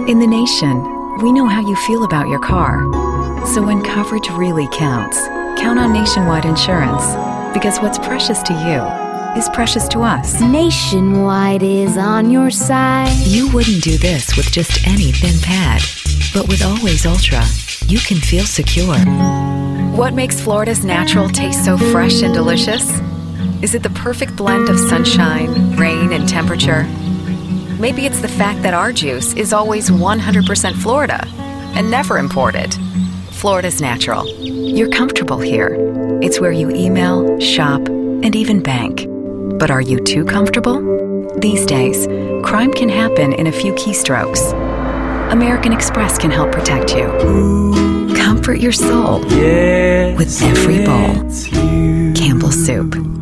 In the Nation, we know how you feel about your car. So when coverage really counts, count on Nationwide Insurance. Because what's precious to you is precious to us. Nationwide is on your side. You wouldn't do this with just any thin pad. But with Always Ultra, you can feel secure. What makes Florida's natural taste so fresh and delicious? Is it the perfect blend of sunshine, rain, and temperature? Maybe it's the fact that our juice is always 100% Florida and never imported. Florida's natural. You're comfortable here. It's where you email, shop, and even bank. But are you too comfortable? These days, crime can happen in a few keystrokes. American Express can help protect you. Comfort your soul with every bowl. Campbell's Soup.